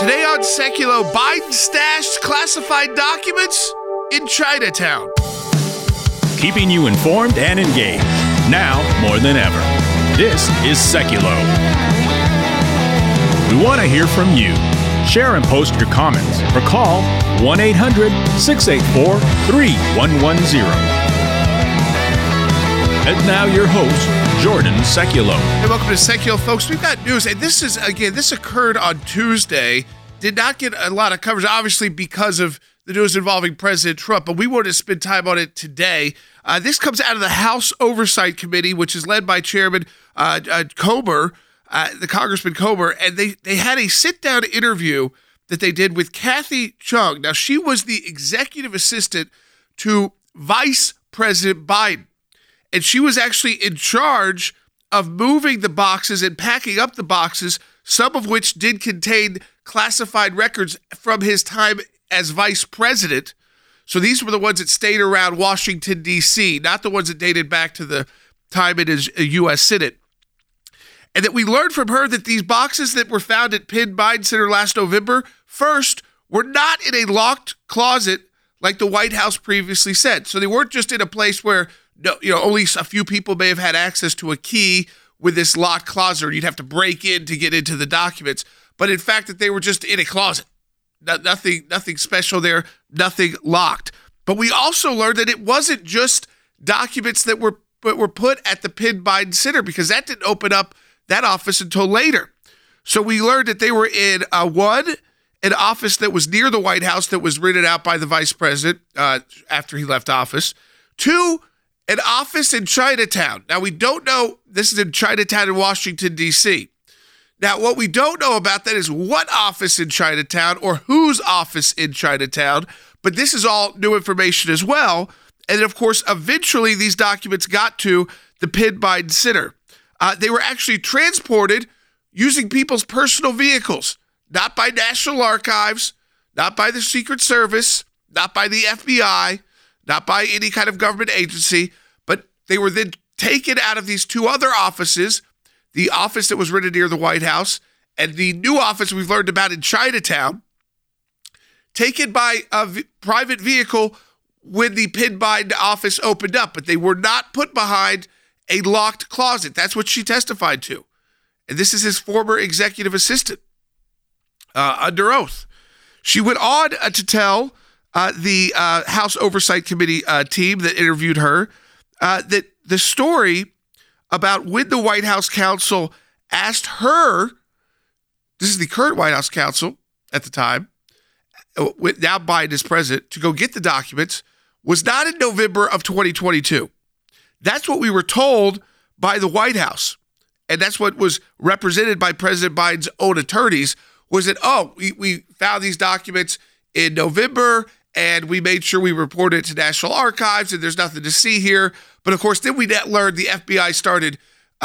Today on Seculo, Biden stashed classified documents in Chinatown. Keeping you informed and engaged, now more than ever. This is Seculo. We want to hear from you. Share and post your comments or call 1-800-684-3110. And now your host, Jordan Seculo. Hey, welcome to Seculo, folks. We've got news, and this occurred on Tuesday. Did not get a lot of coverage, obviously, because of the news involving President Trump, but we wanted to spend time on it today. This comes out of the House Oversight Committee, which is led by Chairman Comer, the Congressman Comer, and they had a sit-down interview that they did with Kathy Chung. Now, she was the executive assistant to Vice President Biden, and she was actually in charge of moving the boxes and packing up the boxes, some of which did contain classified records from his time as vice president. So these were the ones that stayed around Washington, D.C., not the ones that dated back to the time in his U.S. Senate. And that we learned from her that these boxes that were found at Penn Biden Center last November, first, were not in a locked closet like the White House previously said. So they weren't just in a place where only a few people may have had access to a key with this locked closet, or you'd have to break in to get into the documents. But in fact, that they were just in a closet. Nothing special there, nothing locked. But we also learned that it wasn't just documents that were put at the Penn Biden Center, because that didn't open up that office until later. So we learned that they were in an office that was near the White House that was rented out by the vice president after he left office. 2, an office in Chinatown. Now, we don't know, this is in Chinatown in Washington, D.C. Now, what we don't know about that is what office in Chinatown or whose office in Chinatown, but this is all new information as well. And then, of course, eventually these documents got to the Penn Biden Center. They were actually transported using people's personal vehicles, not by National Archives, not by the Secret Service, not by the FBI, not by any kind of government agency, but they were then taken out of these 2 other offices, the office that was rented near the White House and the new office we've learned about in Chinatown, taken by a private vehicle when the Penn Biden office opened up, but they were not put behind a locked closet. That's what she testified to. And this is his former executive assistant under oath. She went on to tell the House Oversight Committee team that interviewed her that the story about when the White House counsel asked her, this is the current White House counsel at the time, now Biden is president, to go get the documents, was not in November of 2022. That's what we were told by the White House. And that's what was represented by President Biden's own attorneys, was that, we found these documents in November and we made sure we reported it to National Archives and there's nothing to see here. But of course, then we learned the FBI started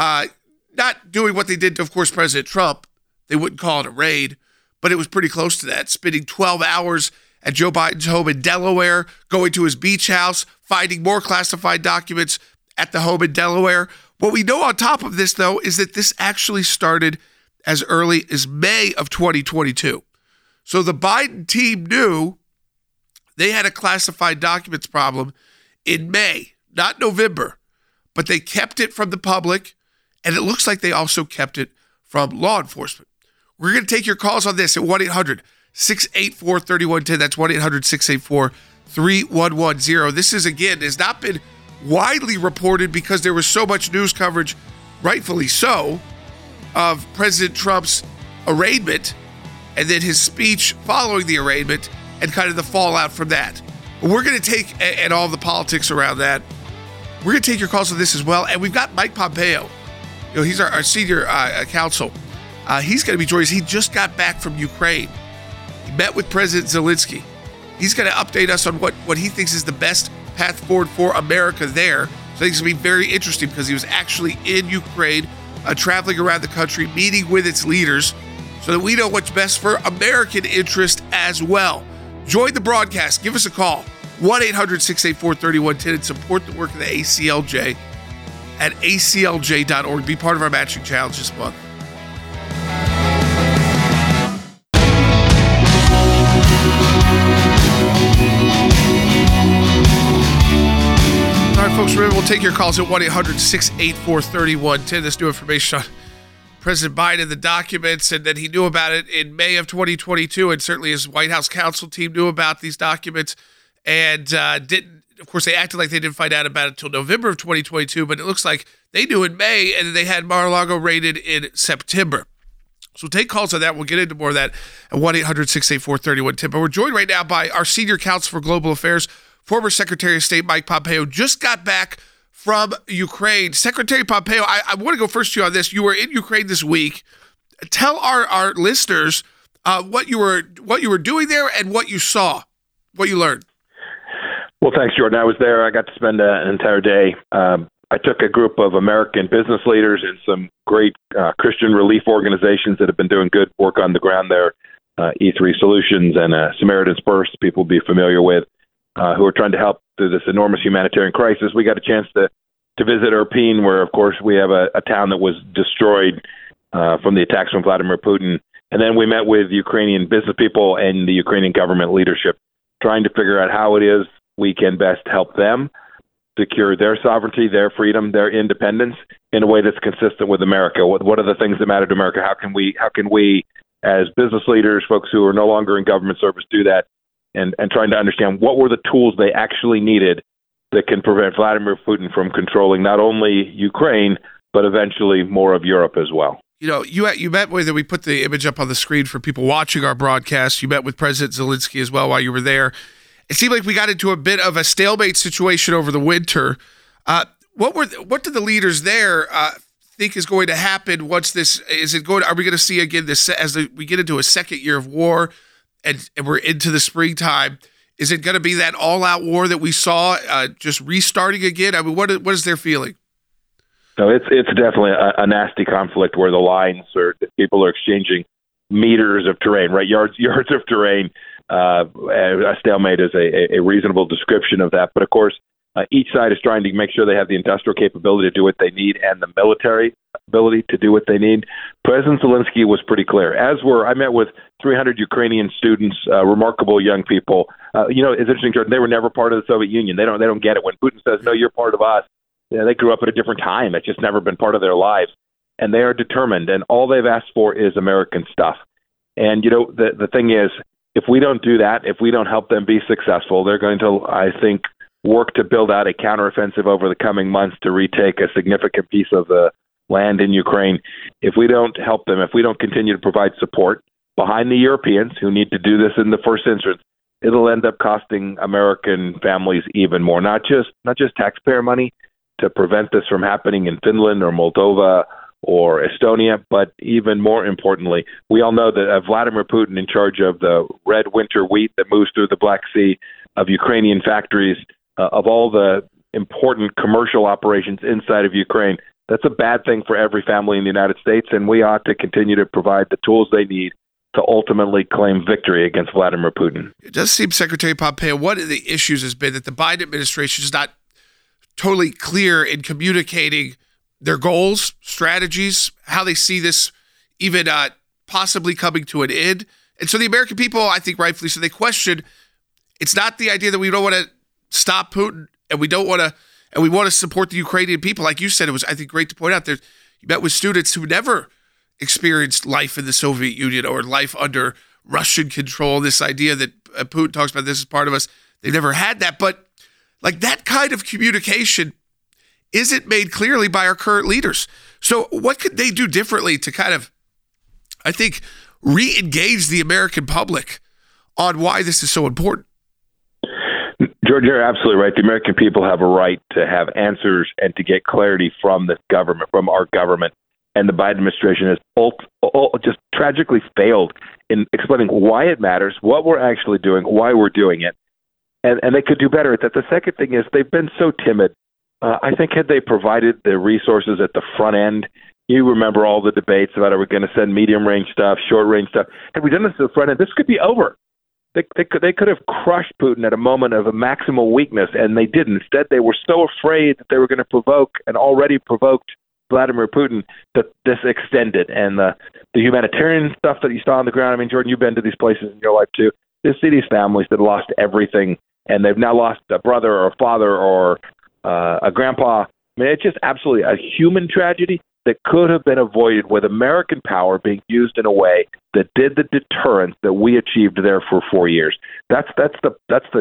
not doing what they did to, of course, President Trump. They wouldn't call it a raid, but it was pretty close to that, spending 12 hours at Joe Biden's home in Delaware, going to his beach house, finding more classified documents at the home in Delaware. What we know on top of this, though, is that this actually started as early as May of 2022. So the Biden team knew they had a classified documents problem in May, not November, but they kept it from the public, and it looks like they also kept it from law enforcement. We're going to take your calls on this at 1-800-684-3110. That's 1-800-684-3110. This is, again, has not been widely reported because there was so much news coverage, rightfully so, of President Trump's arraignment and then his speech following the arraignment and kind of the fallout from that. But we're going to take, and all the politics around that, we're going to take your calls on this as well. And we've got Mike Pompeo. He's our senior counsel. He's going to be joining us. He just got back from Ukraine. He met with President Zelensky. He's going to update us on what he thinks is the best path forward for America there. So I think it's going to be very interesting because he was actually in Ukraine, traveling around the country, meeting with its leaders so that we know what's best for American interest as well. Join the broadcast. Give us a call, 1-800-684-3110, and support the work of the ACLJ at aclj.org. Be part of our matching challenge this month. Remember, we'll take your calls at 1-800-684-3110. This new information on President Biden, the documents, and that he knew about it in May of 2022, and certainly his White House counsel team knew about these documents and didn't. Of course, they acted like they didn't find out about it until November of 2022, but it looks like they knew in May, and then they had Mar-a-Lago raided in September. So we'll take calls on that. We'll get into more of that at 1-800-684-3110. But we're joined right now by our senior counsel for global affairs, former Secretary of State Mike Pompeo, just got back from Ukraine. Secretary Pompeo, I want to go first to you on this. You were in Ukraine this week. Tell our listeners what you were doing there and what you saw, what you learned. Well, thanks, Jordan. I was there. I got to spend an entire day. I took a group of American business leaders and some great Christian relief organizations that have been doing good work on the ground there, E3 Solutions and Samaritan's Purse, people will be familiar with, who are trying to help through this enormous humanitarian crisis. We got a chance to visit Irpin, where, of course, we have a town that was destroyed from the attacks from Vladimir Putin. And then we met with Ukrainian business people and the Ukrainian government leadership, trying to figure out how it is we can best help them secure their sovereignty, their freedom, their independence in a way that's consistent with America. What are the things that matter to America? How can we, as business leaders, folks who are no longer in government service, do that? And trying to understand what were the tools they actually needed that can prevent Vladimir Putin from controlling not only Ukraine, but eventually more of Europe as well. You know, you met with, and we put the image up on the screen for people watching our broadcast. You met with President Zelensky as well while you were there. It seemed like we got into a bit of a stalemate situation over the winter. What do the leaders there think is going to happen once this is it going? Are we going to see again this we get into a second year of war, and we're into the springtime? Is it going to be that all-out war that we saw just restarting again? I mean, what is their feeling? No, it's definitely a nasty conflict where the lines are, people are exchanging meters of terrain, right? Yards of terrain. A stalemate is a reasonable description of that. But of course, each side is trying to make sure they have the industrial capability to do what they need and the military ability to do what they need. President Zelensky was pretty clear. I met with 300 Ukrainian students, remarkable young people. It's interesting, Jordan, they were never part of the Soviet Union. They don't get it. When Putin says, no, you're part of us, they grew up at a different time. It's just never been part of their lives. And they are determined. And all they've asked for is American stuff. And, the thing is, if we don't do that, if we don't help them be successful, they're going to, I think, work to build out a counteroffensive over the coming months to retake a significant piece of the land in Ukraine. If we don't help them, if we don't continue to provide support behind the Europeans who need to do this in the first instance, it'll end up costing American families even more, not just taxpayer money to prevent this from happening in Finland or Moldova or Estonia, but even more importantly, we all know that Vladimir Putin, in charge of the red winter wheat that moves through the Black Sea, of Ukrainian factories, of all the important commercial operations inside of Ukraine, that's a bad thing for every family in the United States, and we ought to continue to provide the tools they need to ultimately claim victory against Vladimir Putin. It does seem, Secretary Pompeo, one of the issues has been that the Biden administration is not totally clear in communicating their goals, strategies, how they see this even possibly coming to an end. And so the American people, I think rightfully so, they question, it's not the idea that we don't want to stop Putin and we want to support the Ukrainian people. Like you said, it was, I think, great to point out there. You met with students who never experienced life in the Soviet Union or life under Russian control. This idea that Putin talks about, this is part of us. They never had that. But like that kind of communication isn't made clearly by our current leaders. So what could they do differently to kind of, I think, re-engage the American public on why this is so important? George, you're absolutely right. The American people have a right to have answers and to get clarity from this government, from our government. And the Biden administration has just tragically failed in explaining why it matters, what we're actually doing, why we're doing it. And they could do better at that. The second thing is they've been so timid. I think had they provided the resources at the front end, you remember all the debates about are we going to send medium-range stuff, short-range stuff. Had we done this at the front end, this could be over. They could have crushed Putin at a moment of a maximal weakness, and they didn't. Instead, they were so afraid that they were going to provoke and already provoked Vladimir Putin that this extended. And the humanitarian stuff that you saw on the ground, I mean, Jordan, you've been to these places in your life too. You see these families that lost everything, and they've now lost a brother or a father or a grandpa. I mean, it's just absolutely a human tragedy that could have been avoided with American power being used in a way that did the deterrence that we achieved there for 4 years. That's the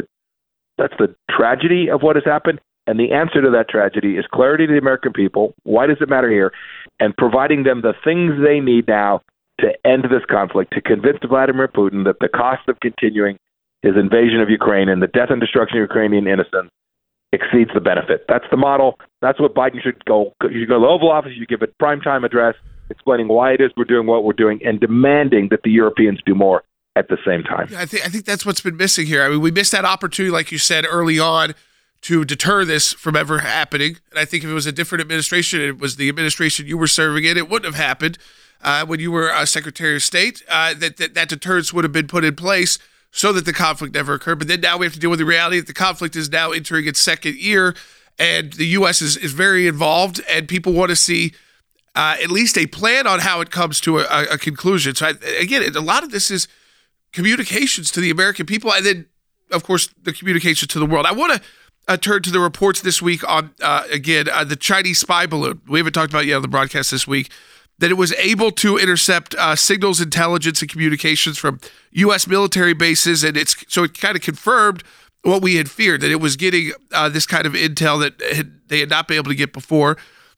tragedy of what has happened. And the answer to that tragedy is clarity to the American people. Why does it matter here? And providing them the things they need now to end this conflict, to convince Vladimir Putin that the cost of continuing his invasion of Ukraine and the death and destruction of Ukrainian innocents exceeds the benefit. That's the model. That's what Biden should go. You should go to the Oval Office, you give a primetime address explaining why it is we're doing what we're doing and demanding that the Europeans do more at the same time. I think that's what's been missing here. I mean, we missed that opportunity, like you said, early on to deter this from ever happening. And I think if it was a different administration, it was the administration you were serving in, it wouldn't have happened when you were Secretary of State, that deterrence would have been put in place so that the conflict never occurred. But then now we have to deal with the reality that the conflict is now entering its second year, and the U.S. is very involved, and people want to see at least a plan on how it comes to a conclusion. So, again, a lot of this is communications to the American people, and then, of course, the communications to the world. I want to turn to the reports this week on, the Chinese spy balloon. We haven't talked about it yet on the broadcast this week, that it was able to intercept signals, intelligence, and communications from U.S. military bases, and it kind of confirmed what we had feared, that it was getting this kind of intel that they had not been able to get before.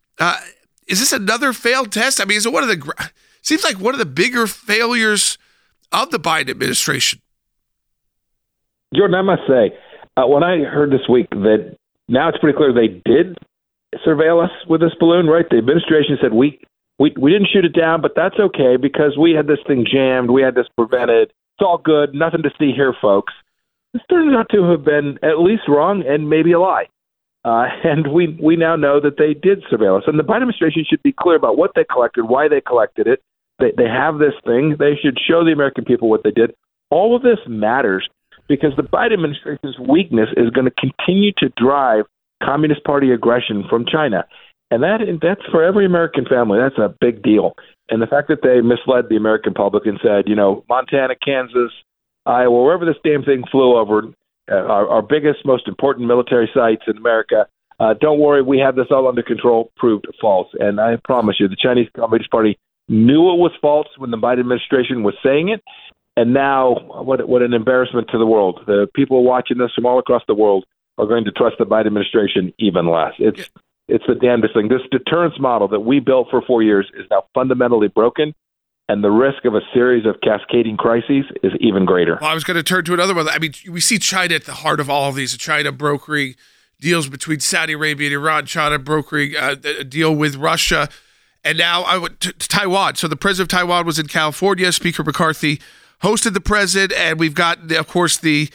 Is this another failed test? I mean, is it seems like one of the bigger failures of the Biden administration? Jordan, I must say, when I heard this week that now it's pretty clear they did surveil us with this balloon, right? The administration said we didn't shoot it down, but that's okay because we had this thing jammed. We had this prevented. It's all good. Nothing to see here, folks. This turns out to have been at least wrong and maybe a lie. And we now know that they did surveil us. And the Biden administration should be clear about what they collected, why they collected it. They have this thing. They should show the American people what they did. All of this matters because the Biden administration's weakness is going to continue to drive Communist Party aggression from China. And that's for every American family. That's a big deal. And the fact that they misled the American public and said, Montana, Kansas, Iowa, wherever this damn thing flew over, our biggest, most important military sites in America, don't worry, we have this all under control, proved false. And I promise you, the Chinese Communist Party knew it was false when the Biden administration was saying it. And now, what an embarrassment to the world. The people watching this from all across the world are going to trust the Biden administration even less. It's the damnedest thing. This deterrence model that we built for 4 years is now fundamentally broken, and the risk of a series of cascading crises is even greater. Well, I was going to turn to another one. I mean, we see China at the heart of all of these. China brokering deals between Saudi Arabia and Iran, China brokering a deal with Russia, and now I went to Taiwan. So the president of Taiwan was in California. Speaker McCarthy hosted the president, and we've got, of course, the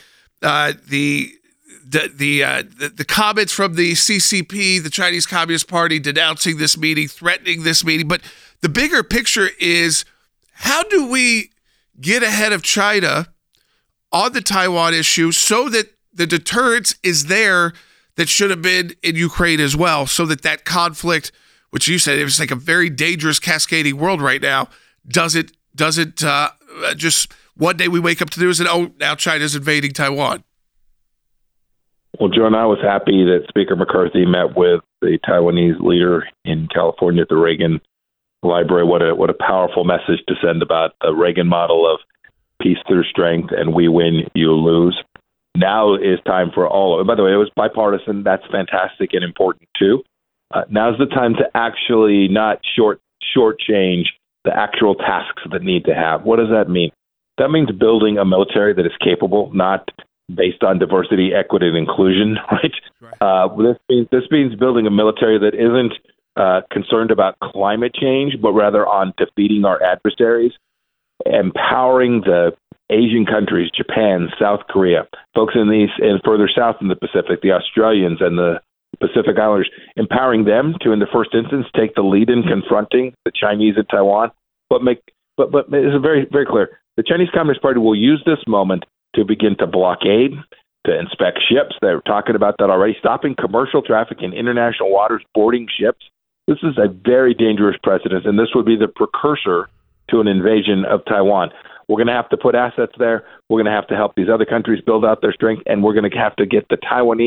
comments from the CCP, the Chinese Communist Party, denouncing this meeting, threatening this meeting. But the bigger picture is, how do we get ahead of China on the Taiwan issue so that the deterrence is there that should have been in Ukraine as well, so that conflict, which you said it was like a very dangerous cascading world right now, doesn't just one day we wake up to the news and, now China's invading Taiwan. Well, John, I was happy that Speaker McCarthy met with the Taiwanese leader in California at the Reagan Library. What a powerful message to send about the Reagan model of peace through strength and we win, you lose. Now is time for all. By the way, it was bipartisan. That's fantastic and important too. Now's the time to actually not shortchange the actual tasks that need to have. What does that mean? That means building a military that is capable, not based on diversity, equity, and inclusion, right? This means building a military that isn't concerned about climate change, but rather on defeating our adversaries, empowering the Asian countries, Japan, South Korea, folks in these and further south in the Pacific, the Australians and the Pacific Islanders, empowering them to, in the first instance, take the lead in confronting the Chinese at Taiwan. But it's very, very clear. The Chinese Communist Party will use this moment to begin to blockade, to inspect ships. They're talking about that already, stopping commercial traffic in international waters, boarding ships. This is a very dangerous precedent, and this would be the precursor to an invasion of Taiwan. We're going to have to put assets there. We're going to have to help these other countries build out their strength, and we're going to have to get the Taiwanese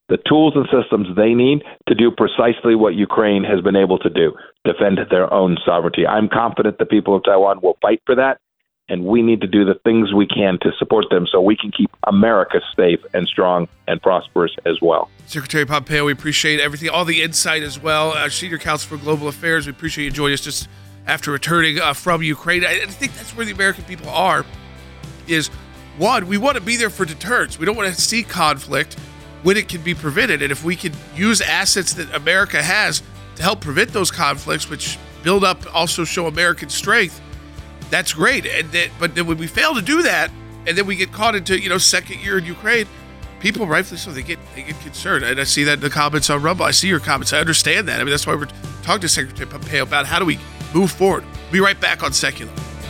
the tools and systems they need to do precisely what Ukraine has been able to do, defend their own sovereignty. I'm confident the people of Taiwan will fight for that, and we need to do the things we can to support them so we can keep America safe and strong and prosperous as well. Secretary Pompeo, we appreciate everything, all the insight as well. Our Senior Counsel for Global Affairs, we appreciate you joining us just after returning from Ukraine. I think that's where the American people are, is, one, we want to be there for deterrence. We don't want to see conflict when it can be prevented. And if we can use assets that America has to help prevent those conflicts, which build up, also show American strength, that's great. But then when we fail to do that, and then we get caught into, second year in Ukraine, people, rightfully so, they get concerned. And I see that in the comments on Rumble. I see your comments. I understand that. I mean, that's why we're talking to Secretary Pompeo about how do we move forward. We'll be right back on Secular.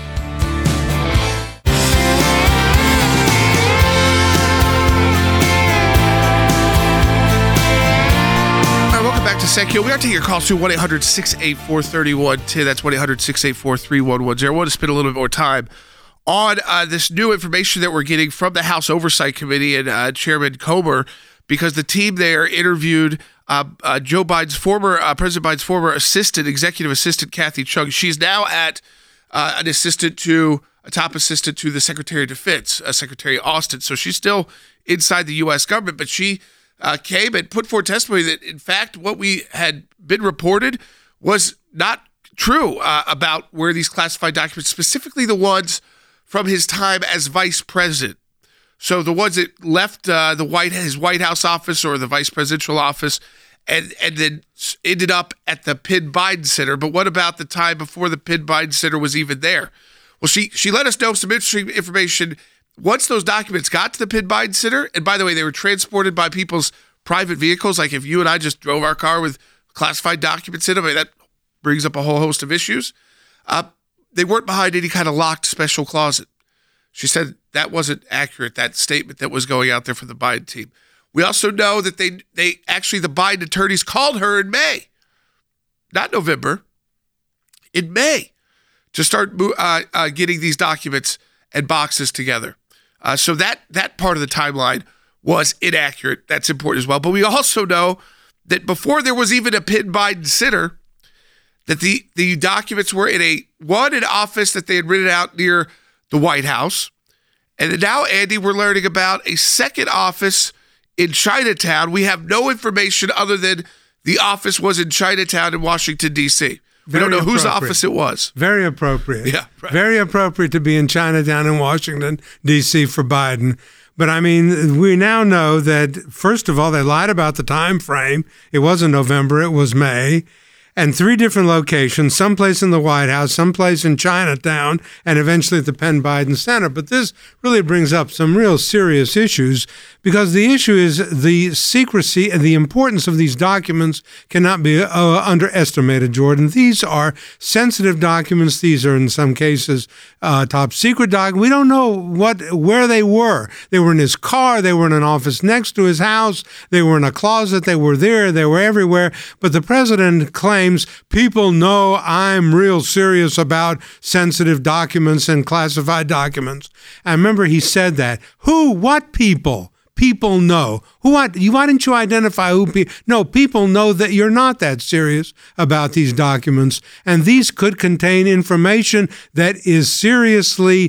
Back to Secular. We are taking your calls through 1-800-684-3110. That's 1-800-684-3110. I want to spend a little bit more time on this new information that we're getting from the House Oversight Committee and Chairman Comer, because the team there interviewed President Biden's former assistant, executive assistant, Kathy Chung. She's now at a top assistant to the Secretary of Defense, Secretary Austin. So she's still inside the U.S. government, but she came and put forward testimony that, in fact, what we had been reported was not true about where these classified documents, specifically the ones from his time as vice president. So the ones that left his White House office or the vice presidential office and then ended up at the Penn Biden Center. But what about the time before the Penn Biden Center was even there? Well, she let us know some interesting information. Once those documents got to the Penn Biden Center, and by the way, they were transported by people's private vehicles, like if you and I just drove our car with classified documents in them, that brings up a whole host of issues. They weren't behind any kind of locked special closet. She said that wasn't accurate, that statement that was going out there from the Biden team. We also know that they actually, the Biden attorneys called her in May, not November, in May, to start getting these documents and boxes together. So that part of the timeline was inaccurate. That's important as well. But we also know that before there was even a Penn Biden Center, that the documents were in an office that they had rented out near the White House. And then now, Andy, we're learning about a second office in Chinatown. We have no information other than the office was in Chinatown in Washington, D.C. We don't know whose office it was. Very appropriate. Yeah, right. Very appropriate to be in Chinatown in Washington, D.C. for Biden. But, I mean, we now know that, first of all, they lied about the time frame. It wasn't November, it was May. And 3 different locations, someplace in the White House, someplace in Chinatown, and eventually at the Penn Biden Center. But this really brings up some real serious issues, because the issue is the secrecy and the importance of these documents cannot be underestimated, Jordan. These are sensitive documents. These are, in some cases, top secret documents. We don't know where they were. They were in his car. They were in an office next to his house. They were in a closet. They were there. They were everywhere. But the president claims people know I'm real serious about sensitive documents and classified documents. I remember he said that. Who? What people? People know. Why didn't you identify who people? No, people know that you're not that serious about these documents, and these could contain information that is seriously,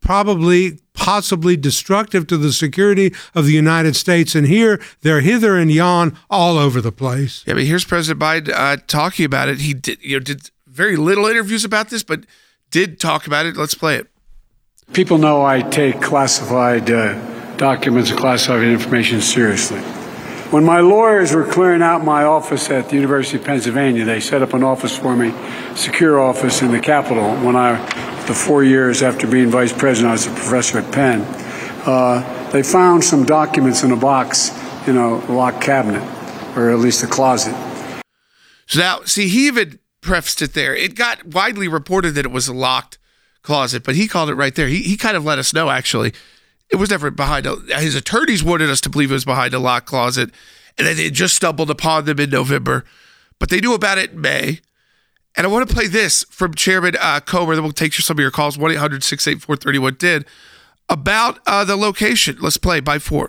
possibly destructive to the security of the United States. And here, they're hither and yon all over the place. Yeah, but here's President Biden talking about it. He did very little interviews about this, but did talk about it. Let's play it. People know I take classified documents and classified information seriously. When my lawyers were clearing out my office at the University of Pennsylvania, they set up an office for me, secure office in the Capitol. The 4 years after being vice president, I was a professor at Penn. They found some documents in a box in a locked cabinet, or at least a closet. So now, see, he even prefaced it there. It got widely reported that it was a locked closet, but he called it right there. He kind of let us know, actually. It was never behind his attorneys wanted us to believe it was behind a locked closet, and then they just stumbled upon them in November. But they knew about it in May. And I want to play this from Chairman Comer, then we'll take some of your calls, 1-800-684-3110, about the location. Let's play by 4.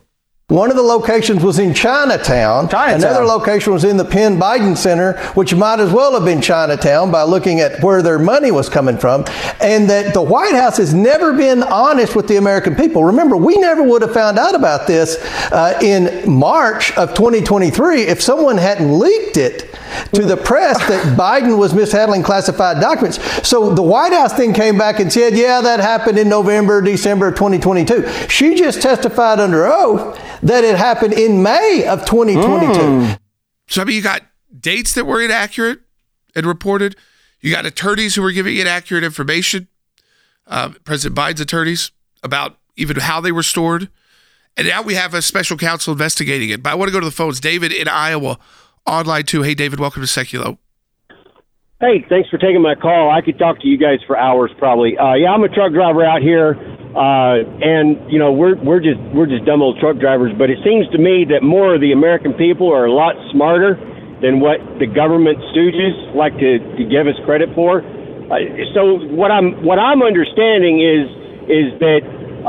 One of the locations was in Chinatown. Another location was in the Penn Biden Center, which might as well have been Chinatown by looking at where their money was coming from. And that the White House has never been honest with the American people. Remember, we never would have found out about this in March of 2023 if someone hadn't leaked it to the press that Biden was mishandling classified documents. So the White House then came back and said, yeah, that happened in November, December of 2022. She just testified under oath that it happened in May of 2022. So, I mean, you got dates that were inaccurate and reported. You got attorneys who were giving inaccurate information, President Biden's attorneys, about even how they were stored. And now we have a special counsel investigating it. But I want to go to the phones. David in Iowa, online too. Hey, David, welcome to Seculo. Hey, thanks for taking my call. I could talk to you guys for hours probably. Yeah, I'm a truck driver out here. And you know, we're just dumb old truck drivers, but it seems to me that more of the American people are a lot smarter than what the government stooges like to give us credit for. So what I'm understanding is that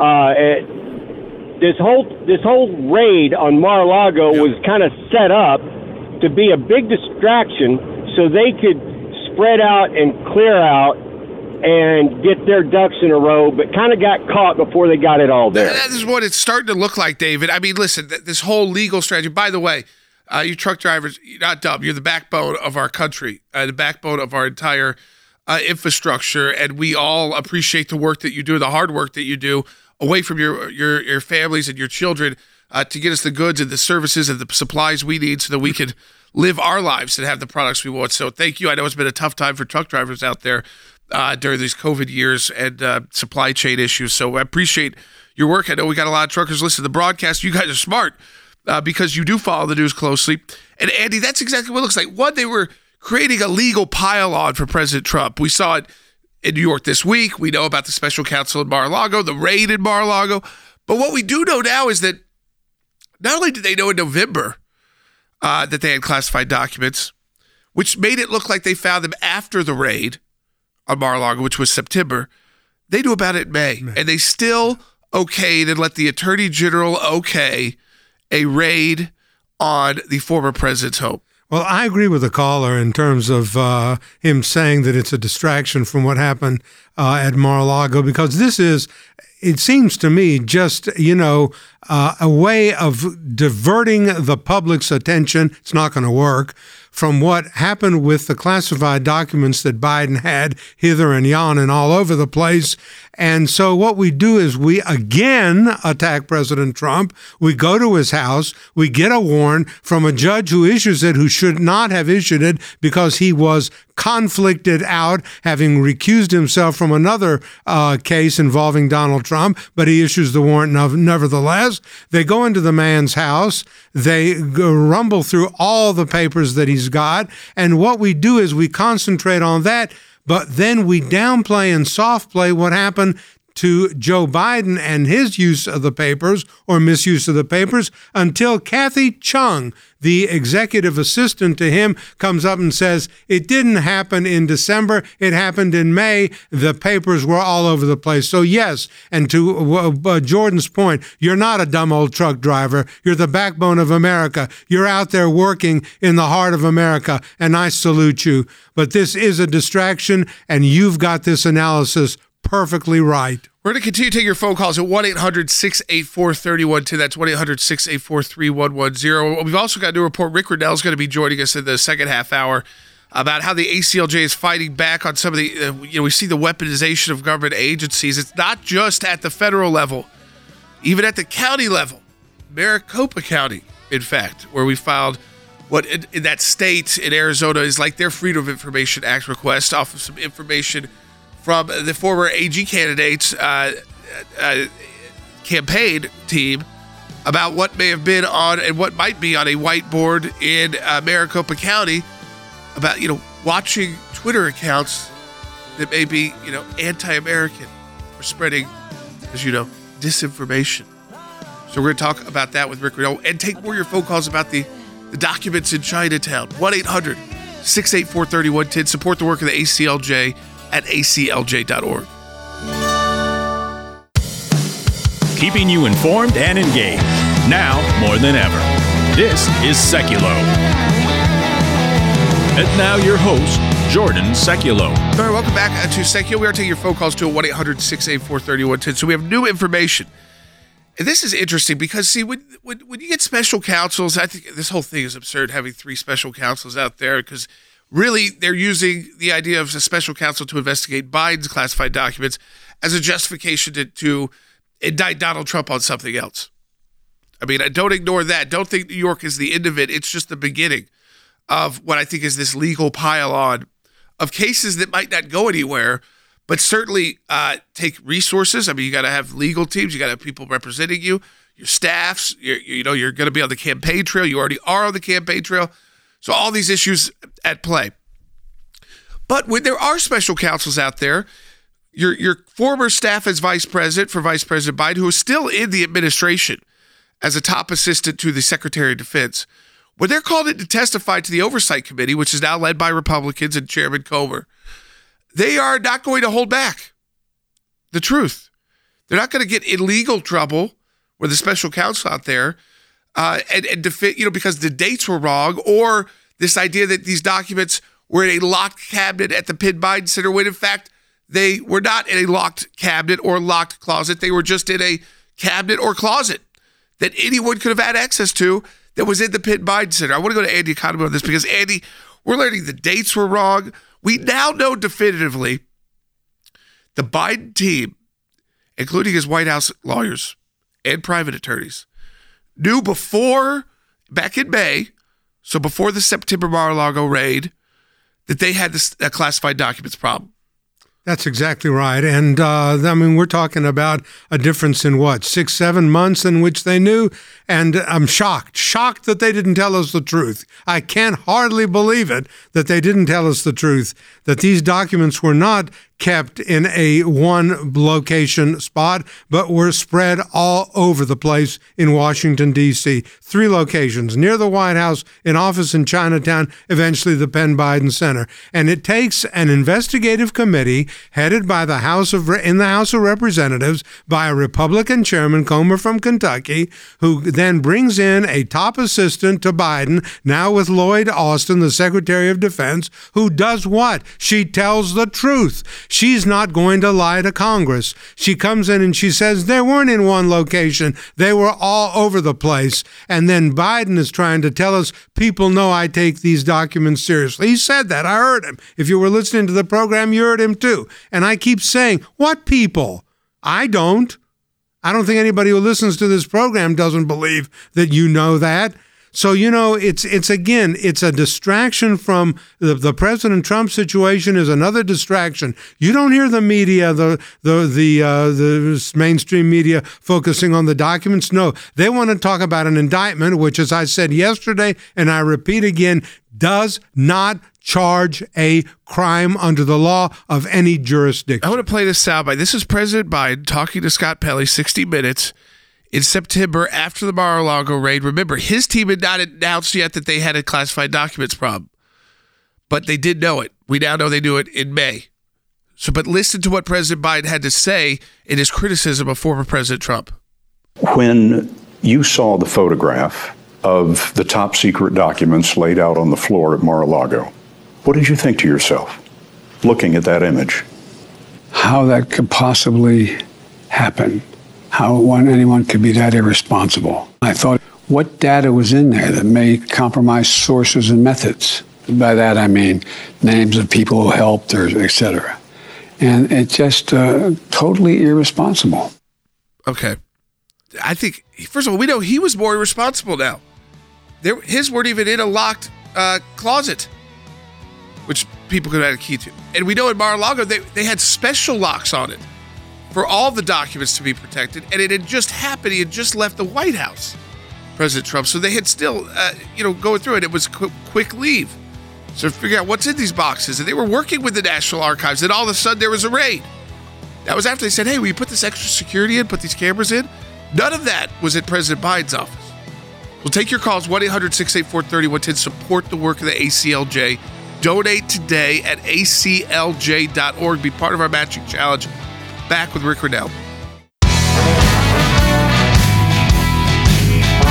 this whole raid on Mar-a-Lago was kind of set up to be a big distraction so they could spread out and clear out and get their ducks in a row, but kind of got caught before they got it all there. That is what it's starting to look like, David. I mean, listen, this whole legal strategy, by the way, you truck drivers, you're not dumb. You're the backbone of our country, the backbone of our entire infrastructure, and we all appreciate the work that you do, the hard work that you do away from your families and your children to get us the goods and the services and the supplies we need so that we can live our lives and have the products we want. So thank you. I know it's been a tough time for truck drivers out there during these COVID years and supply chain issues. So I appreciate your work. I know we got a lot of truckers listen to the broadcast. You guys are smart because you do follow the news closely. And Andy, that's exactly what it looks like. One, they were creating a legal pile-on for President Trump. We saw it in New York this week. We know about the special counsel in Mar-a-Lago, the raid in Mar-a-Lago. But what we do know now is that not only did they know in November that they had classified documents, which made it look like they found them after the raid on Mar-a-Lago, which was September, they knew about it in May. And they still okayed and let the Attorney General okay a raid on the former president's home. Well, I agree with the caller in terms of him saying that it's a distraction from what happened at Mar-a-Lago, because this is, it seems to me, just, a way of diverting the public's attention. It's not going to work. From what happened with the classified documents that Biden had hither and yon and all over the place. And so what we do is we again attack President Trump. We go to his house. We get a warrant from a judge who issues it, who should not have issued it because he was conflicted out, having recused himself from another case involving Donald Trump, but he issues the warrant nevertheless. They go into the man's house. They rumble through all the papers that he's got. And what we do is we concentrate on that, but then we downplay and soft play what happened to Joe Biden and his use of the papers or misuse of the papers until Kathy Chung, the executive assistant to him, comes up and says, it didn't happen in December, it happened in May, the papers were all over the place. So yes, and to Jordan's point, you're not a dumb old truck driver, you're the backbone of America, you're out there working in the heart of America, and I salute you. But this is a distraction, and you've got this analysis perfectly right. We're going to continue to take your phone calls at 1-800-684-3110. That's 1-800-684-3110. We've also got a new report. Rick Riddell is going to be joining us in the second half hour about how the ACLJ is fighting back on some of the, we see the weaponization of government agencies. It's not just at the federal level, even at the county level. Maricopa County, in fact, where we filed what in that state in Arizona is like their Freedom of Information Act request off of some information from the former AG candidate's campaign team about what may have been on and what might be on a whiteboard in Maricopa County about, watching Twitter accounts that may be, anti-American or spreading, as you know, disinformation. So we're going to talk about that with Rick Riddell and take more of your phone calls about the documents in Chinatown. 1-800-684-3110. Support the work of the ACLJ at aclj.org. Keeping you informed and engaged. now more than ever. This is Seculo. And now your host, Jordan Seculo. All right, welcome back to Seculo. We are taking your phone calls to 1-800-684-3110. So we have new information. And this is interesting because, see, when you get special counsels, I think this whole thing is absurd, having 3 special counsels out there, because really they're using the idea of a special counsel to investigate Biden's classified documents as a justification to indict Donald Trump on something else. I mean, don't ignore that. Don't think New York is the end of it. It's just the beginning of what I think is this legal pile-on of cases that might not go anywhere, but certainly take resources. I mean, you got to have legal teams. You got to have people representing you, your staffs. You're going to be on the campaign trail. You already are on the campaign trail. So all these issues at play. But when there are special counsels out there, your former staff as vice president for Vice President Biden, who is still in the administration as a top assistant to the Secretary of Defense, when they're called in to testify to the Oversight Committee, which is now led by Republicans and Chairman Comer, they are not going to hold back the truth. They're not going to get in legal trouble with the special counsel out there and defend, because the dates were wrong, or this idea that these documents were in a locked cabinet at the Penn Biden Center, when in fact they were not in a locked cabinet or locked closet. They were just in a cabinet or closet that anyone could have had access to that was in the Penn Biden Center. I want to go to Andy Economy on this because, Andy, we're learning the dates were wrong. We now know definitively the Biden team, including his White House lawyers and private attorneys, knew back in May, so before the September Mar-a-Lago raid, that they had this classified documents problem. That's exactly right. And we're talking about a difference in 6-7 months in which they knew. And I'm shocked that they didn't tell us the truth. I can't hardly believe it that they didn't tell us the truth, that these documents were not kept in a one location spot, but were spread all over the place in Washington, D.C. 3 locations, near the White House, an office in Chinatown, eventually the Penn Biden Center. And it takes an investigative committee headed by in the House of Representatives by a Republican chairman, Comer from Kentucky, who then brings in a top assistant to Biden, now with Lloyd Austin, the Secretary of Defense, who does what? She tells the truth. She's not going to lie to Congress. She comes in and she says they weren't in one location. They were all over the place. And then Biden is trying to tell us, people know I take these documents seriously. He said that. I heard him. If you were listening to the program, you heard him too. And I keep saying, what people? I don't think anybody who listens to this program doesn't believe that you know that. So, it's a distraction from the President Trump situation is another distraction. You don't hear the media, the mainstream media focusing on the documents. No, they want to talk about an indictment, which, as I said yesterday, and I repeat again, does not charge a crime under the law of any jurisdiction. I want to play this soundbite. This is President Biden talking to Scott Pelley, 60 Minutes, in September after the Mar-a-Lago raid. Remember, his team had not announced yet that they had a classified documents problem, but they did know it. We now know they knew it in May. But listen to what President Biden had to say in his criticism of former President Trump. When you saw the photograph of the top secret documents laid out on the floor at Mar-a-Lago, what did you think to yourself, looking at that image? How that could possibly happen. How anyone could be that irresponsible. I thought, what data was in there that may compromise sources and methods? By that I mean names of people who helped, or et cetera. And it's just totally irresponsible. Okay. I think, first of all, we know he was more irresponsible now. His weren't even in a locked closet, which people could have had a key to. And we know at Mar-a-Lago, they had special locks on it for all the documents to be protected, and it had just happened. He had just left the White House, President Trump, so they had still, going through it. It was quick leave. So figure out what's in these boxes, and they were working with the National Archives, and all of a sudden there was a raid. That was after they said, hey, will you put this extra security in, put these cameras in? None of that was at President Biden's office. We'll take your calls, 1-800-684-3110. Support the work of the ACLJ. Donate today at aclj.org. Be part of our matching challenge. Back with Rick Riddell.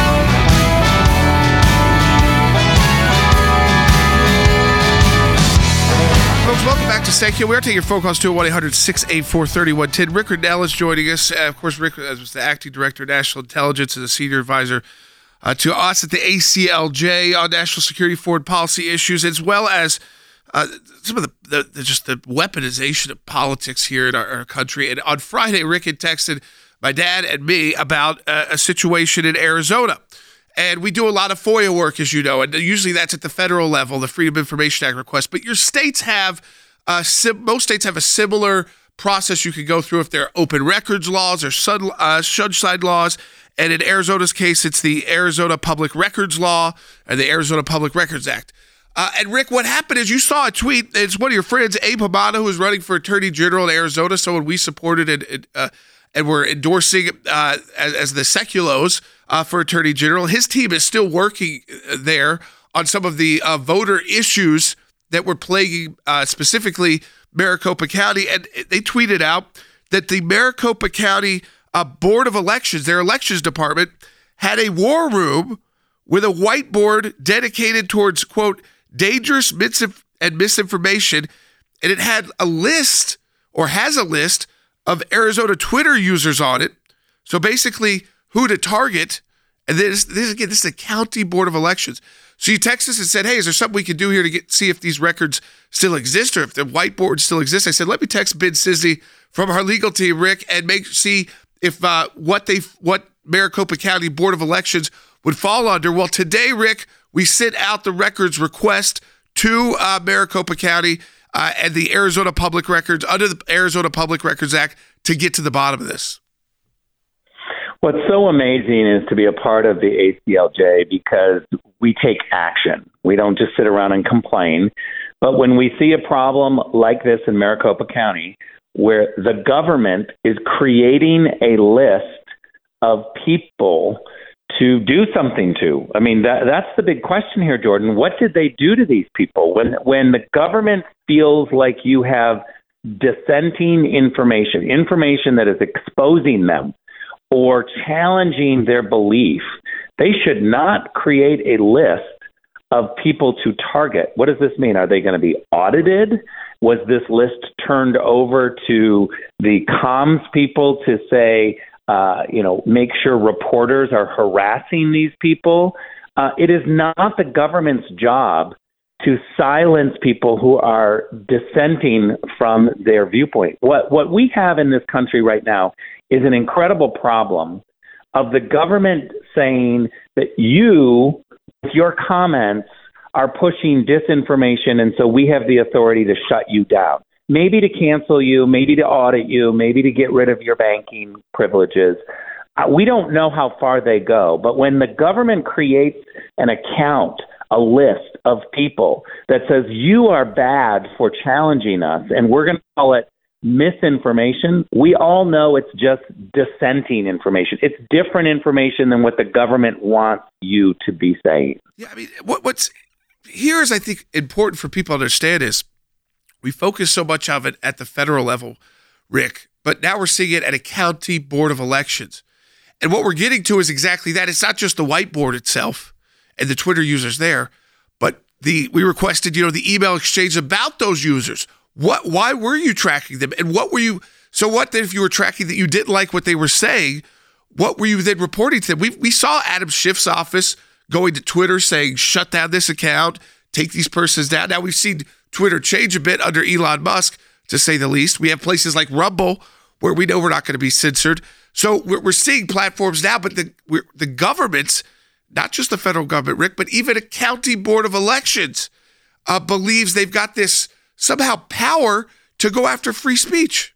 Thank you. We're taking your phone calls to 1-800-684-3110. Rick Grenell is joining us. Of course, Rick was the acting director of national intelligence and a senior advisor to us at the ACLJ on national security foreign policy issues, as well as some of the weaponization of politics here in our country. And on Friday, Rick had texted my dad and me about a situation in Arizona. And we do a lot of FOIA work, as you know, and usually that's at the federal level, the Freedom of Information Act request. But your states have most states have a similar process you can go through if there are open records laws or sunshine laws. And in Arizona's case, it's the Arizona Public Records Law and the Arizona Public Records Act. And Rick, what happened is you saw a tweet. It's one of your friends, Abe Hamada, who is running for Attorney General in Arizona, someone we supported and we're endorsing as the Sekulos for Attorney General. His team is still working there on some of the voter issues that were plaguing specifically Maricopa County. And they tweeted out that the Maricopa County Board of Elections, their elections department, had a war room with a whiteboard dedicated towards, quote, dangerous and misinformation. And it had a list, or has a list, of Arizona Twitter users on it. So basically, who to target. And this is the County Board of Elections. So you text us and said, hey, is there something we can do here to see if these records still exist or if the whiteboard still exists? I said, let me text Ben Sisney from our legal team, Rick, and see if what Maricopa County Board of Elections would fall under. Well, today, Rick, we sent out the records request to Maricopa County and the Arizona Public Records, under the Arizona Public Records Act, to get to the bottom of this. What's so amazing is to be a part of the ACLJ because we take action. We don't just sit around and complain. But when we see a problem like this in Maricopa County, where the government is creating a list of people to do something to, I mean, that's the big question here, Jordan. What did they do to these people? When the government feels like you have dissenting information that is exposing them, or challenging their belief, they should not create a list of people to target. What does this mean? Are they going to be audited? Was this list turned over to the comms people to say, make sure reporters are harassing these people? It is not the government's job to silence people who are dissenting from their viewpoint. What we have in this country right now is an incredible problem of the government saying that you, with your comments, are pushing disinformation, and so we have the authority to shut you down. Maybe to cancel you, maybe to audit you, maybe to get rid of your banking privileges. We don't know how far they go, but when the government creates an account, a list of people that says you are bad for challenging us, and we're going to call it misinformation, we all know it's just dissenting information. It's different information than what the government wants you to be saying. Yeah, I mean, what's here is, I think, important for people to understand is we focus so much of it at the federal level, Rick, but now we're seeing it at a county board of elections. And what we're getting to is exactly that. It's not just the whiteboard itself and the Twitter users there, but we requested, the email exchange about those users. Why were you tracking them? And what then if you were tracking that you didn't like what they were saying, what were you then reporting to them? We saw Adam Schiff's office going to Twitter saying, shut down this account, take these persons down. Now we've seen Twitter change a bit under Elon Musk, to say the least. We have places like Rumble where we know we're not going to be censored. So we're seeing platforms now, but the governments, not just the federal government, Rick, but even a county board of elections believes they've got this somehow power to go after free speech.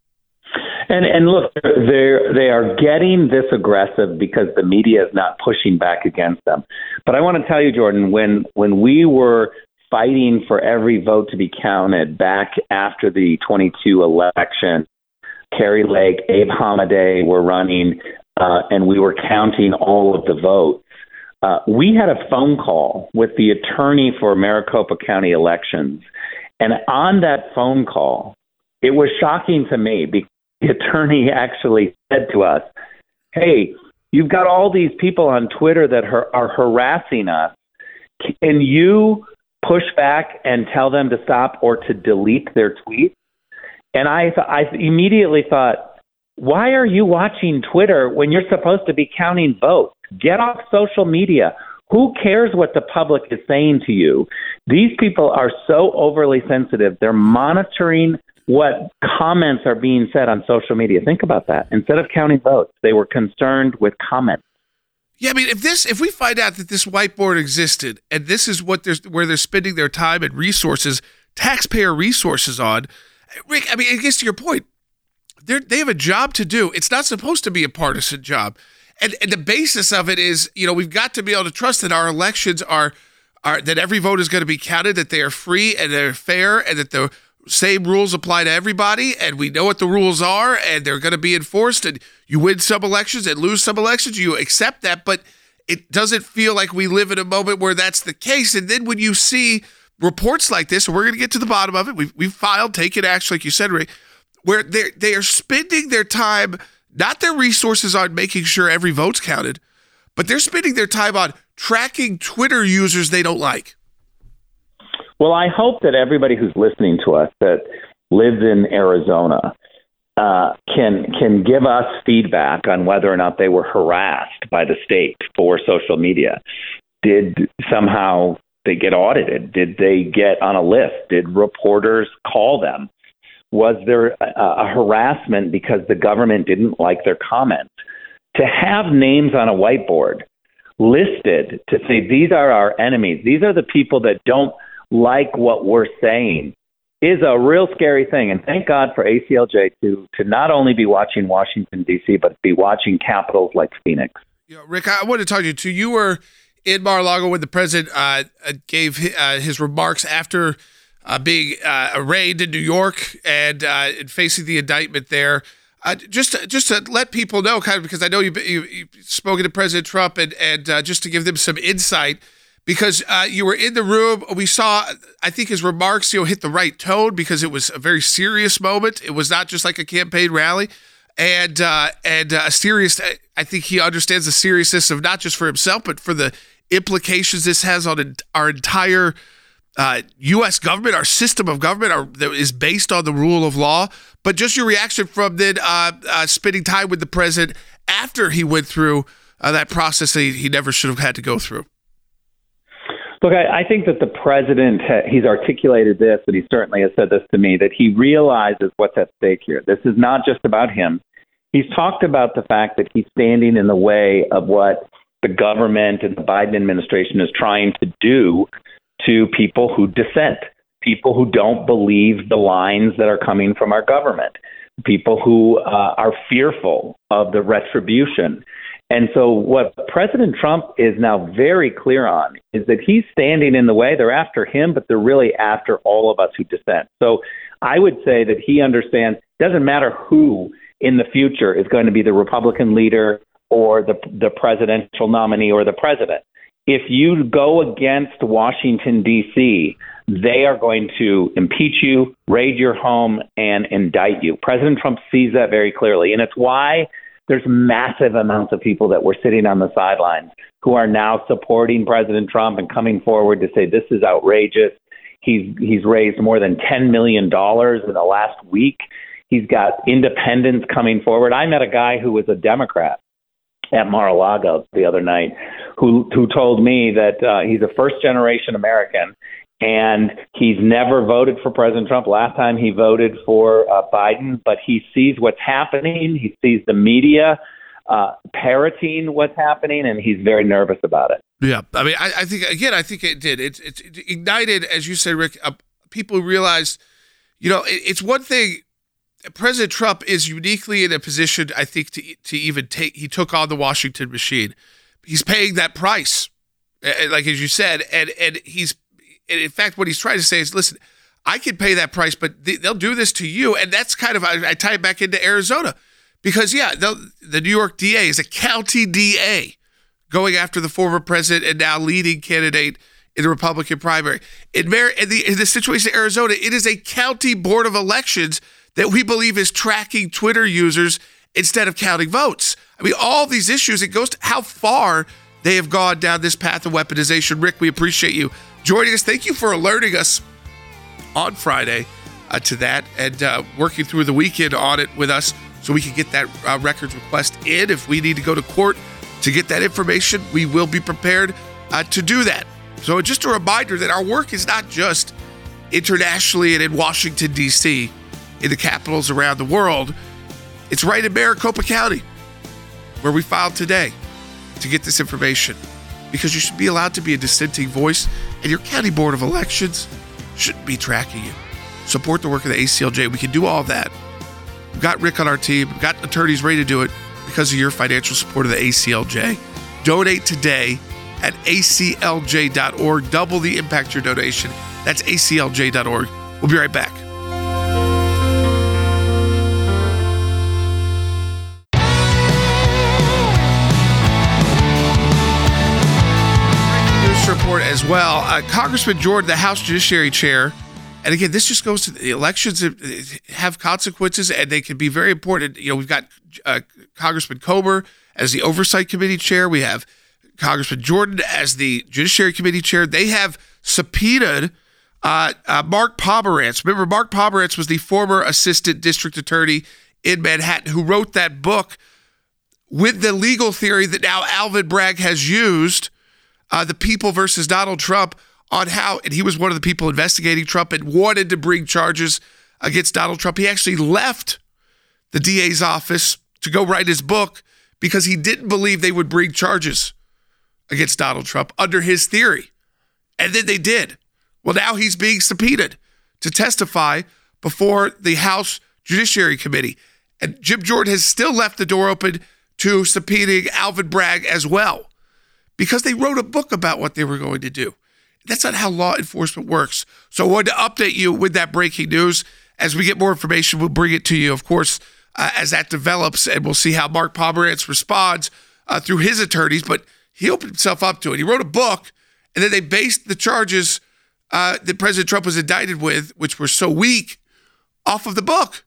And look, they are getting this aggressive because the media is not pushing back against them. But I want to tell you, Jordan, when we were fighting for every vote to be counted back after the 22 election, Kari Lake, Abe Hamadeh were running, and we were counting all of the votes. We had a phone call with the attorney for Maricopa County elections. And on that phone call, it was shocking to me because the attorney actually said to us, hey, you've got all these people on Twitter that are harassing us. Can you push back and tell them to stop or to delete their tweets. And I immediately thought, why are you watching Twitter when you're supposed to be counting votes? Get off social media. Who cares what the public is saying to you? These people are so overly sensitive. They're monitoring what comments are being said on social media. Think about that. Instead of counting votes, they were concerned with comments. Yeah, I mean, if we find out that this whiteboard existed and this is where they're spending their time and resources, taxpayer resources on, Rick, I mean, it gets to your point. They have a job to do. It's not supposed to be a partisan job. And the basis of it is, we've got to be able to trust that our elections are that every vote is going to be counted, that they are free and they're fair, and that the same rules apply to everybody, and we know what the rules are, and they're going to be enforced, and you win some elections and lose some elections, you accept that, but it doesn't feel like we live in a moment where that's the case. And then when you see reports like this, and we're going to get to the bottom of it, we've filed, taken action, like you said, Ray, where they are spending their time, not their resources on making sure every vote's counted, but they're spending their time on tracking Twitter users they don't like. Well, I hope that everybody who's listening to us that lives in Arizona can give us feedback on whether or not they were harassed by the state for social media. Did somehow they get audited? Did they get on a list? Did reporters call them? Was there a harassment because the government didn't like their comments? To have names on a whiteboard listed to say these are our enemies, these are the people that don't like what we're saying, is a real scary thing. And thank God for ACLJ to not only be watching Washington, D.C., but be watching capitals like Phoenix. Rick, I wanted to talk to you, too. You were in Mar-a-Lago when the president gave his remarks after being arraigned in New York and facing the indictment there. Just to let people know, kind of, because I know you've spoken to President Trump, and just to give them some insight, because you were in the room. We saw, I think his remarks, hit the right tone because it was a very serious moment. It was not just like a campaign rally, and a serious. I think he understands the seriousness of not just for himself, but for the implications this has on our entire U.S. government, our system of government that is based on the rule of law. But just your reaction from then spending time with the president after he went through that process that he never should have had to go through. Look, I think that the president, he's articulated this, and he certainly has said this to me, that he realizes what's at stake here. This is not just about him. He's talked about the fact that he's standing in the way of what the government and the Biden administration is trying to do to people who dissent, people who don't believe the lines that are coming from our government, people who are fearful of the retribution. And so what President Trump is now very clear on is that he's standing in the way. They're after him, but they're really after all of us who dissent. So I would say that he understands it doesn't matter who in the future is going to be the Republican leader or the presidential nominee or the president. If you go against Washington, D.C., they are going to impeach you, raid your home, and indict you. President Trump sees that very clearly. And it's why there's massive amounts of people that were sitting on the sidelines who are now supporting President Trump and coming forward to say this is outrageous. He's raised more than $10 million in the last week. He's got independents coming forward. I met a guy who was a Democrat at Mar-a-Lago the other night who told me that he's a first-generation American and he's never voted for President Trump. Last time he voted for Biden, but he sees what's happening. He sees the media parroting what's happening, and he's very nervous about it. Yeah, I mean, I think it did. It ignited, as you said, Rick, people realized, it's one thing. President Trump is uniquely in a position, I think, to even he took on the Washington machine. He's paying that price, like as you said, and in fact, what he's trying to say is, listen, I can pay that price, but they'll do this to you. And that's kind of, I tie it back into Arizona because, the New York DA is a county DA going after the former president and now leading candidate in the Republican primary. In the situation in Arizona, it is a county board of elections that we believe is tracking Twitter users instead of counting votes. I mean, all these issues, it goes to how far they have gone down this path of weaponization. Rick, we appreciate you joining us. Thank you for alerting us on Friday to that and working through the weekend on it with us so we can get that records request in. If we need to go to court to get that information, we will be prepared to do that. So just a reminder that our work is not just internationally and in Washington, D.C., in the capitals around the world. It's right in Maricopa County, where we filed today to get this information, because you should be allowed to be a dissenting voice, and your county board of elections shouldn't be tracking you. Support the work of the ACLJ. We can do all that. We've got Rick on our team. We've got attorneys ready to do it because of your financial support of the ACLJ. Donate today at aclj.org. Double the impact of your donation. That's aclj.org. We'll be right back. News report as well. Congressman Jordan, the House Judiciary Chair, and again, this just goes to the elections that have consequences, and they can be very important. You know, we've got Congressman Comer as the Oversight Committee Chair. We have Congressman Jordan as the Judiciary Committee Chair. They have subpoenaed Mark Pomerantz. Remember, Mark Pomerantz was the former assistant district attorney in Manhattan who wrote that book with the legal theory that now Alvin Bragg has used, The People versus Donald Trump, on how, and he was one of the people investigating Trump and wanted to bring charges against Donald Trump. He actually left the DA's office to go write his book because he didn't believe they would bring charges against Donald Trump under his theory. And then they did. Well, now he's being subpoenaed to testify before the House Judiciary Committee. And Jim Jordan has still left the door open to subpoenaing Alvin Bragg as well, because they wrote a book about what they were going to do. That's not how law enforcement works. So I wanted to update you with that breaking news. As we get more information, we'll bring it to you, of course, as that develops, and we'll see how Mark Pomerantz responds through his attorneys. But he opened himself up to it. He wrote a book, and then they based the charges that President Trump was indicted with, which were so weak, off of the book,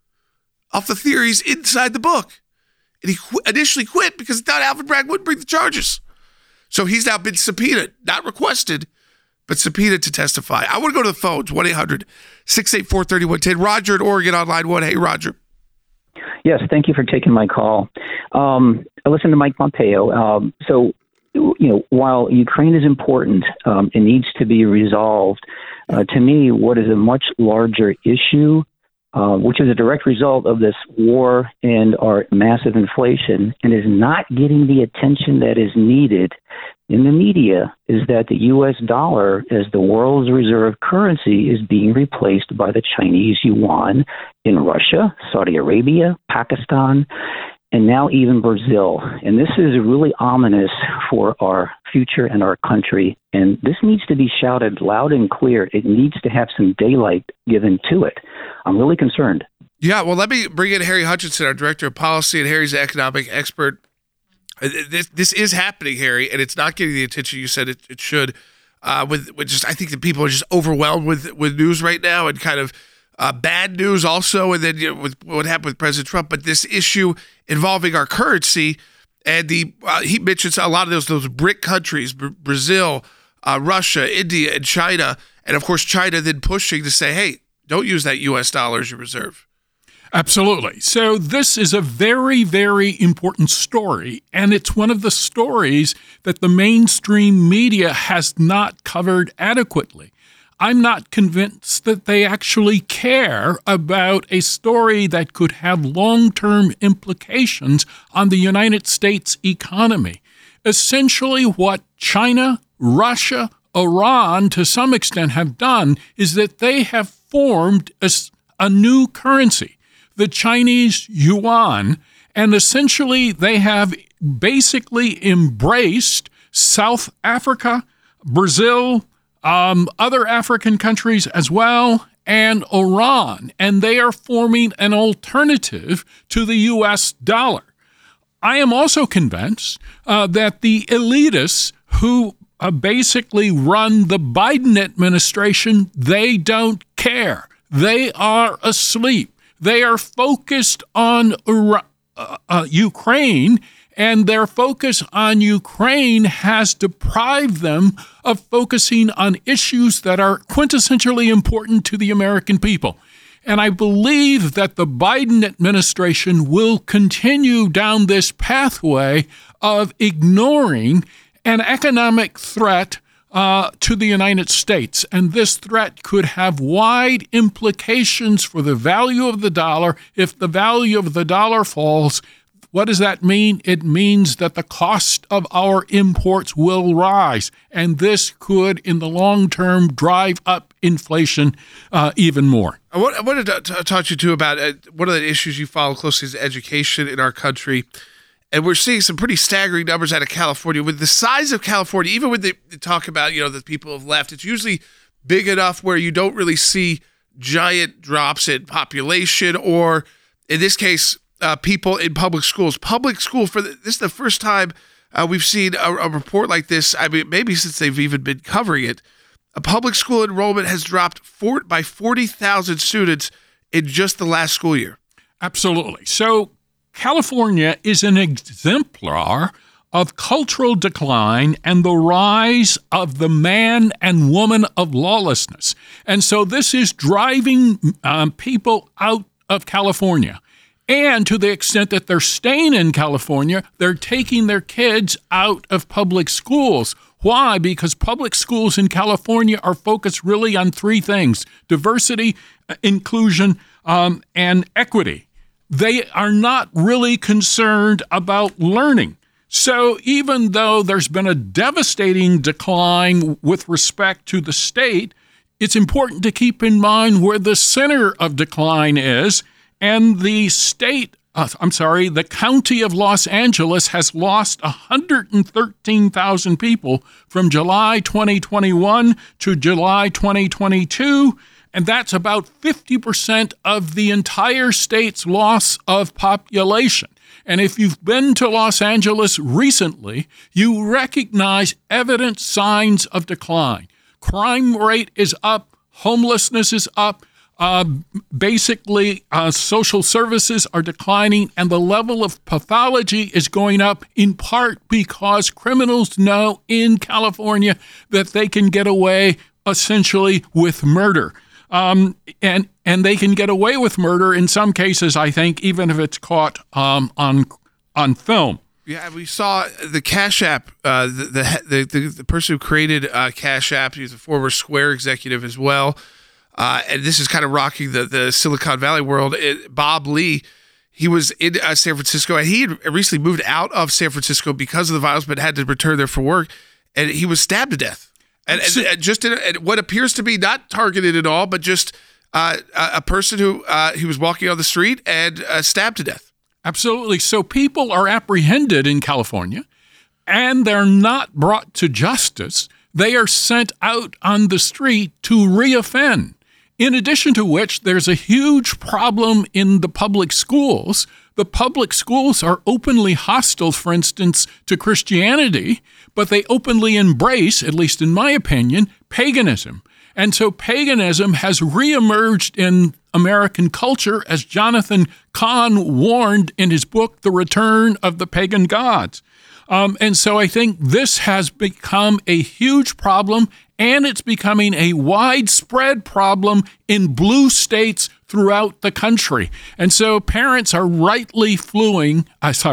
off the theories inside the book. And he initially quit because he thought Alvin Bragg wouldn't bring the charges. So he's now been subpoenaed, not requested, but subpoenaed to testify. I want to go to the phones, 1-800-684-3110. Roger in Oregon on line 1. Hey, Roger. Yes, thank you for taking my call. I listened to Mike Pompeo. So, while Ukraine is important, it needs to be resolved. To me, what is a much larger issue, which is a direct result of this war and our massive inflation, and is not getting the attention that is needed in the media, is that the U.S. dollar as the world's reserve currency is being replaced by the Chinese yuan in Russia, Saudi Arabia, Pakistan, and now even Brazil. And this is really ominous for our future and our country. And this needs to be shouted loud and clear. It needs to have some daylight given to it. I'm really concerned. Yeah, well, let me bring in Harry Hutchinson, our Director of Policy, and Harry's an economic expert. This is happening, Harry, and it's not getting the attention you said it should. With just, I think that people are just overwhelmed with news right now, and kind of bad news also, and then with what happened with President Trump. But this issue involving our currency, and he mentions a lot of those BRIC countries, Brazil, Russia, India, and China, and of course China then pushing to say, hey, don't use that U.S. dollar as your reserve. Absolutely. So this is a very, very important story, and it's one of the stories that the mainstream media has not covered adequately. I'm not convinced that they actually care about a story that could have long-term implications on the United States economy. Essentially, what China, Russia, Iran, to some extent, have done is that they have formed a new currency, the Chinese yuan, and essentially they have basically embraced South Africa, Brazil, other African countries as well, and Iran, and they are forming an alternative to the U.S. dollar. I am also convinced that the elitists who basically run the Biden administration, they don't care. They are asleep. They are focused on Ukraine And their focus on Ukraine has deprived them of focusing on issues that are quintessentially important to the American people. And I believe that the Biden administration will continue down this pathway of ignoring an economic threat to the United States. And this threat could have wide implications for the value of the dollar. If the value of the dollar falls, what does that mean? It means that the cost of our imports will rise. And this could, in the long term, drive up inflation even more. I wanted to talk to you, too, about one of the issues you follow closely is education in our country. And we're seeing some pretty staggering numbers out of California. With the size of California, even when they talk about, that people have left, it's usually big enough where you don't really see giant drops in population or, in this case, people in public schools. This is the first time we've seen a report like this. I mean, maybe since they've even been covering it. A public school enrollment has dropped by 40,000 students in just the last school year. Absolutely. So California is an exemplar of cultural decline and the rise of the man and woman of lawlessness. And so this is driving people out of California. And to the extent that they're staying in California, they're taking their kids out of public schools. Why? Because public schools in California are focused really on three things: diversity, inclusion, and equity. They are not really concerned about learning. So even though there's been a devastating decline with respect to the state, it's important to keep in mind where the center of decline is. And the the county of Los Angeles has lost 113,000 people from July 2021 to July 2022. And that's about 50% of the entire state's loss of population. And if you've been to Los Angeles recently, you recognize evident signs of decline. Crime rate is up, homelessness is up. Social services are declining, and the level of pathology is going up, in part because criminals know in California that they can get away essentially with murder. And they can get away with murder in some cases, I think, even if it's caught on film. Yeah, we saw the Cash App, the person who created Cash App. He's a former Square executive as well. And this is kind of rocking the Silicon Valley world. Bob Lee, he was in San Francisco, and he had recently moved out of San Francisco because of the violence, but had to return there for work. And he was stabbed to death. And just in what appears to be not targeted at all, but just a person who he was walking on the street and stabbed to death. Absolutely. So people are apprehended in California, and they're not brought to justice. They are sent out on the street to reoffend. In addition to which, there's a huge problem in the public schools. The public schools are openly hostile, for instance, to Christianity, but they openly embrace, at least in my opinion, paganism. And so paganism has reemerged in American culture, as Jonathan Cahn warned in his book, The Return of the Pagan Gods. And so I think this has become a huge problem, and it's becoming a widespread problem in blue states throughout the country. And so parents are rightly fleeing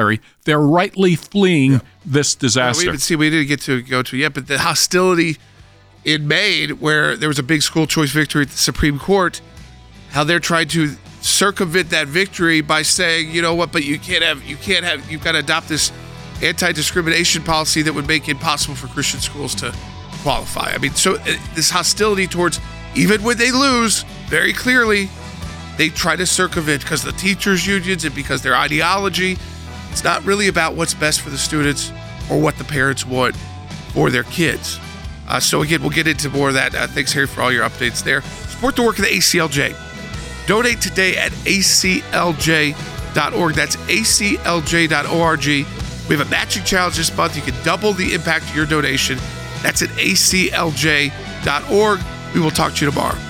this disaster. We didn't get to go to yet, but the hostility in Maine, where there was a big school choice victory at the Supreme Court, how they're trying to circumvent that victory by saying, you know what, but you've got to adopt this anti-discrimination policy that would make it impossible for Christian schools to qualify. I mean, so this hostility towards, even when they lose, very clearly, they try to circumvent because the teachers' unions and because their ideology. It's not really about what's best for the students or what the parents want for their kids. So again, we'll get into more of that. Thanks, Harry, for all your updates there. Support the work of the ACLJ. Donate today at aclj.org. That's aclj.org. We have a matching challenge this month. You can double the impact of your donation. That's at aclj.org. We will talk to you tomorrow.